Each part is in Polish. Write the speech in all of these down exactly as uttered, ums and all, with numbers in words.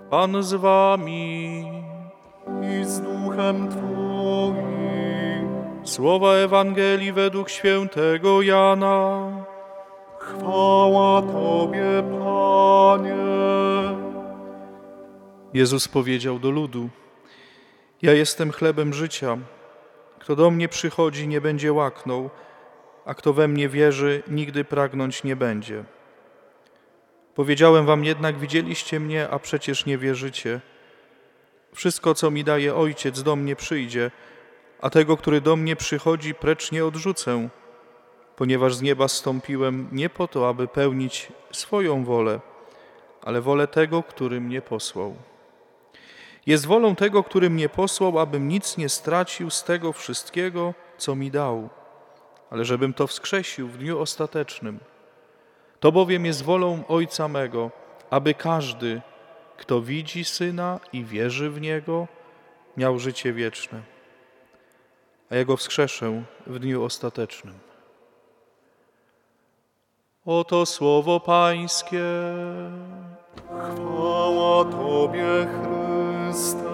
Pan z wami. I z duchem Twoim. Słowa Ewangelii według świętego Jana. Chwała Tobie, Panie. Jezus powiedział do ludu: Ja jestem chlebem życia. Kto do mnie przychodzi, nie będzie łaknął, a kto we mnie wierzy, nigdy pragnąć nie będzie. Powiedziałem wam jednak, widzieliście mnie, a przecież nie wierzycie. Wszystko, co mi daje Ojciec, do mnie przyjdzie, a tego, który do mnie przychodzi, precz nie odrzucę, ponieważ z nieba zstąpiłem nie po to, aby pełnić swoją wolę, ale wolę tego, który mnie posłał. Jest wolą tego, który mnie posłał, abym nic nie stracił z tego wszystkiego, co mi dał, ale żebym to wskrzesił w dniu ostatecznym. To bowiem jest wolą Ojca mego, aby każdy, kto widzi Syna i wierzy w Niego, miał życie wieczne, a ja Go wskrzeszę w dniu ostatecznym. Oto słowo Pańskie. Chwała Tobie, Chryste.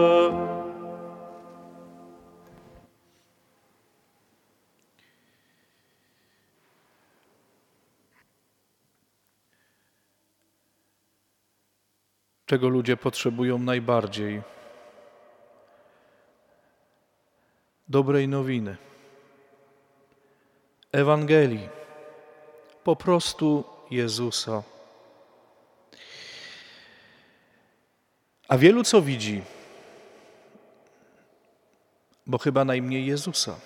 Czego ludzie potrzebują najbardziej? Dobrej nowiny, Ewangelii, po prostu Jezusa. A wielu co widzi, bo chyba najmniej Jezusa.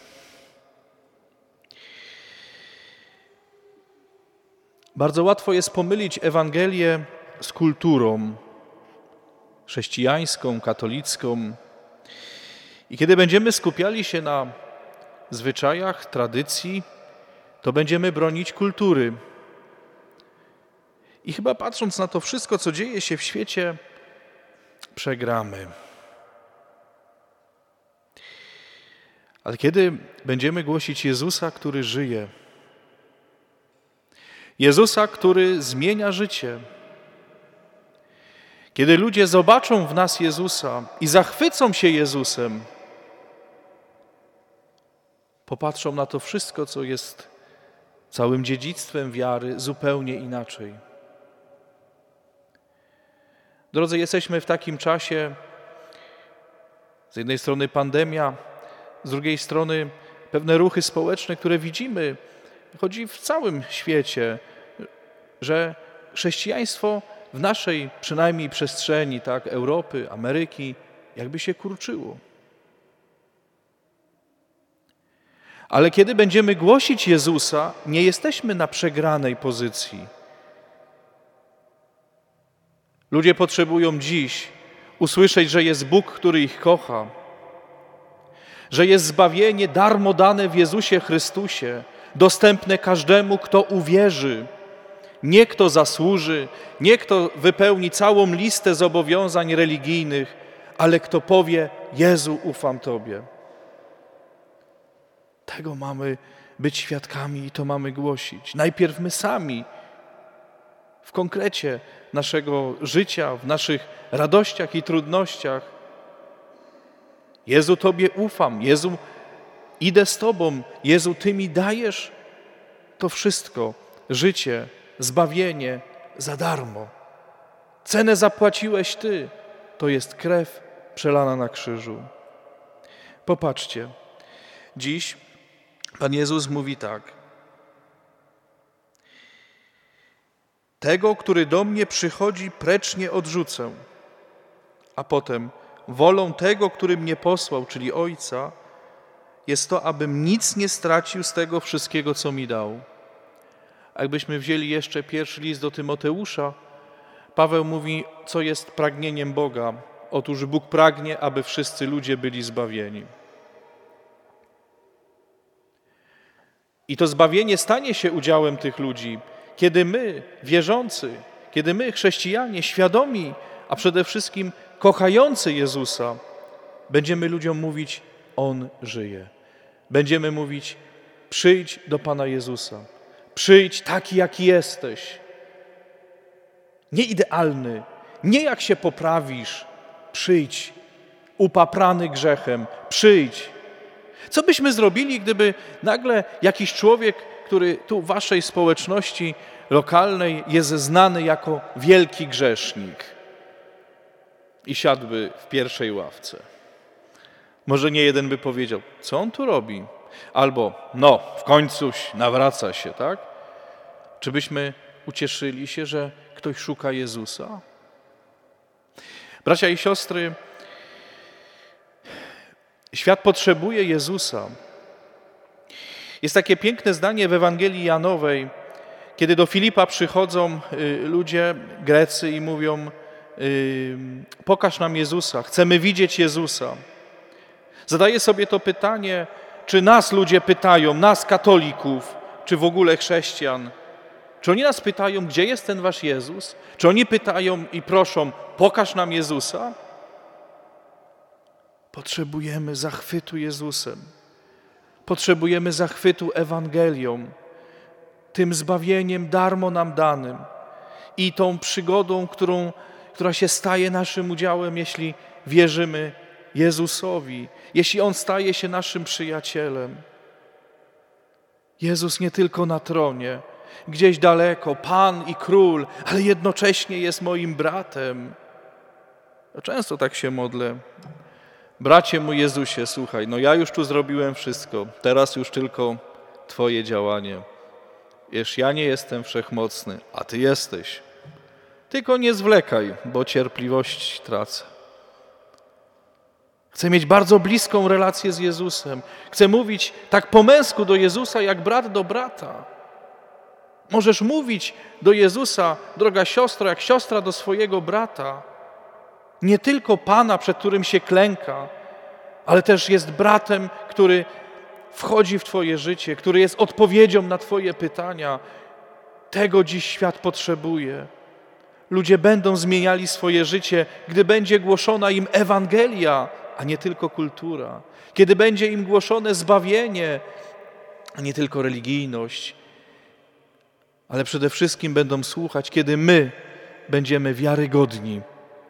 Bardzo łatwo jest pomylić Ewangelię z kulturą chrześcijańską, katolicką. I kiedy będziemy skupiali się na zwyczajach, tradycji, to będziemy bronić kultury. I chyba patrząc na to wszystko, co dzieje się w świecie, przegramy. Ale kiedy będziemy głosić Jezusa, który żyje, Jezusa, który zmienia życie, kiedy ludzie zobaczą w nas Jezusa i zachwycą się Jezusem, popatrzą na to wszystko, co jest całym dziedzictwem wiary, zupełnie inaczej. Drodzy, jesteśmy w takim czasie, z jednej strony pandemia, z drugiej strony pewne ruchy społeczne, które widzimy, chodzi w całym świecie, że chrześcijaństwo w naszej przynajmniej przestrzeni, tak, Europy, Ameryki, jakby się kurczyło. Ale kiedy będziemy głosić Jezusa, nie jesteśmy na przegranej pozycji. Ludzie potrzebują dziś usłyszeć, że jest Bóg, który ich kocha, że jest zbawienie darmo dane w Jezusie Chrystusie, dostępne każdemu, kto uwierzy. Nie kto zasłuży, nie kto wypełni całą listę zobowiązań religijnych, ale kto powie: Jezu, ufam Tobie. Tego mamy być świadkami i to mamy głosić. Najpierw my sami, w konkrecie naszego życia, w naszych radościach i trudnościach. Jezu, Tobie ufam. Jezu, idę z Tobą. Jezu, Ty mi dajesz to wszystko, życie, zbawienie za darmo. Cenę zapłaciłeś Ty. To jest krew przelana na krzyżu. Popatrzcie. Dziś Pan Jezus mówi tak. Tego, który do mnie przychodzi, precz nie odrzucę. A potem wolą tego, który mnie posłał, czyli Ojca, jest to, abym nic nie stracił z tego wszystkiego, co mi dał. A jakbyśmy wzięli jeszcze pierwszy list do Tymoteusza, Paweł mówi, co jest pragnieniem Boga. Otóż Bóg pragnie, aby wszyscy ludzie byli zbawieni. I to zbawienie stanie się udziałem tych ludzi, kiedy my, wierzący, kiedy my, chrześcijanie, świadomi, a przede wszystkim kochający Jezusa, będziemy ludziom mówić, On żyje. Będziemy mówić, przyjdź do Pana Jezusa. Przyjdź taki, jaki jesteś. Nie idealny, Nie jak się poprawisz, przyjdź, upaprany grzechem, przyjdź. Co byśmy zrobili, gdyby nagle jakiś człowiek, który tu w waszej społeczności lokalnej jest znany jako wielki grzesznik i siadłby w pierwszej ławce? Może nie jeden by powiedział, co on tu robi? Albo, no, w końcu nawraca się, tak? Czy byśmy ucieszyli się, że ktoś szuka Jezusa? Bracia i siostry, świat potrzebuje Jezusa. Jest takie piękne zdanie w Ewangelii Janowej, kiedy do Filipa przychodzą ludzie Grecy i mówią: pokaż nam Jezusa, chcemy widzieć Jezusa. Zadaję sobie to pytanie, czy nas ludzie pytają, nas katolików, czy w ogóle chrześcijan, czy oni nas pytają, gdzie jest ten wasz Jezus? Czy oni pytają i proszą, pokaż nam Jezusa? Potrzebujemy zachwytu Jezusem. Potrzebujemy zachwytu Ewangelią, tym zbawieniem darmo nam danym i tą przygodą, którą, która się staje naszym udziałem, jeśli wierzymy Jezusowi, jeśli On staje się naszym przyjacielem. Jezus nie tylko na tronie, gdzieś daleko, Pan i Król, ale jednocześnie jest moim bratem. Ja często tak się modlę. Bracie mój Jezusie, słuchaj, no ja już tu zrobiłem wszystko, teraz już tylko Twoje działanie. Wiesz, ja nie jestem wszechmocny, a Ty jesteś. Tylko nie zwlekaj, bo cierpliwość tracę. Chcę mieć bardzo bliską relację z Jezusem. Chcę mówić tak po męsku do Jezusa, jak brat do brata. Możesz mówić do Jezusa, droga siostro, jak siostra do swojego brata. Nie tylko Pana, przed którym się klęka, ale też jest bratem, który wchodzi w Twoje życie, który jest odpowiedzią na Twoje pytania. Tego dziś świat potrzebuje. Ludzie będą zmieniali swoje życie, gdy będzie głoszona im Ewangelia, a nie tylko kultura. Kiedy będzie im głoszone zbawienie, a nie tylko religijność. Ale przede wszystkim będą słuchać, kiedy my będziemy wiarygodni,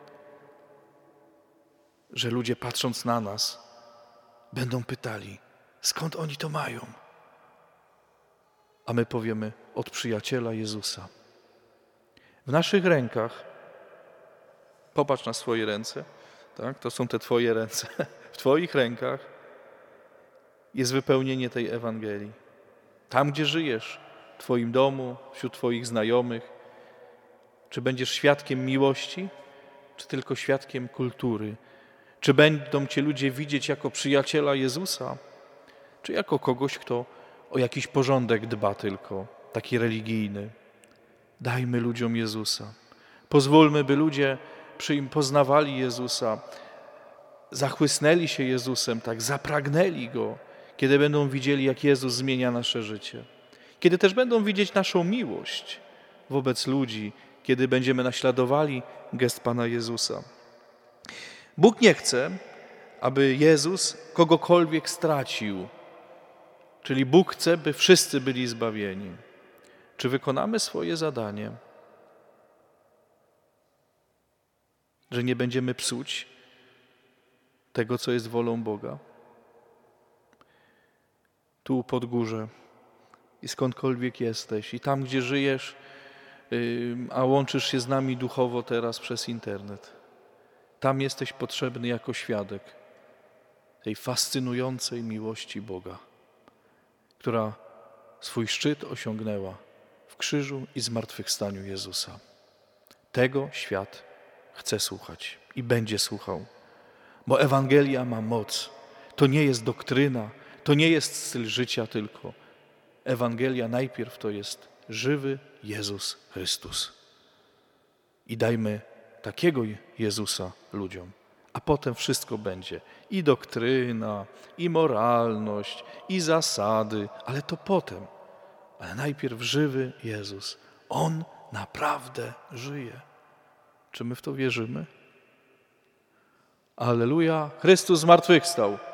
że ludzie patrząc na nas będą pytali, skąd oni to mają? A my powiemy, od przyjaciela Jezusa. W naszych rękach, popatrz na swoje ręce, tak? To są te Twoje ręce. W Twoich rękach jest wypełnienie tej Ewangelii. Tam, gdzie żyjesz, w Twoim domu, wśród Twoich znajomych, czy będziesz świadkiem miłości, czy tylko świadkiem kultury? Czy będą Cię ludzie widzieć jako przyjaciela Jezusa, czy jako kogoś, kto o jakiś porządek dba tylko, taki religijny? Dajmy ludziom Jezusa. Pozwólmy, by ludzie poznawali Jezusa, zachłysnęli się Jezusem, tak zapragnęli Go, kiedy będą widzieli, jak Jezus zmienia nasze życie. Kiedy też będą widzieć naszą miłość wobec ludzi, kiedy będziemy naśladowali gest Pana Jezusa. Bóg nie chce, aby Jezus kogokolwiek stracił. Czyli Bóg chce, by wszyscy byli zbawieni. Czy wykonamy swoje zadanie? Że nie będziemy psuć tego, co jest wolą Boga? Tu pod górze i skądkolwiek jesteś i tam, gdzie żyjesz, a łączysz się z nami duchowo teraz przez internet. Tam jesteś potrzebny jako świadek tej fascynującej miłości Boga, która swój szczyt osiągnęła w krzyżu i zmartwychwstaniu Jezusa. Tego świat chce słuchać i będzie słuchał, bo Ewangelia ma moc. To nie jest doktryna, to nie jest styl życia tylko. Ewangelia najpierw to jest żywy Jezus Chrystus. I dajmy takiego Jezusa ludziom, a potem wszystko będzie. I doktryna, i moralność, i zasady, ale to potem. Ale najpierw żywy Jezus. On naprawdę żyje. Czy my w to wierzymy? Alleluja! Chrystus zmartwychwstał.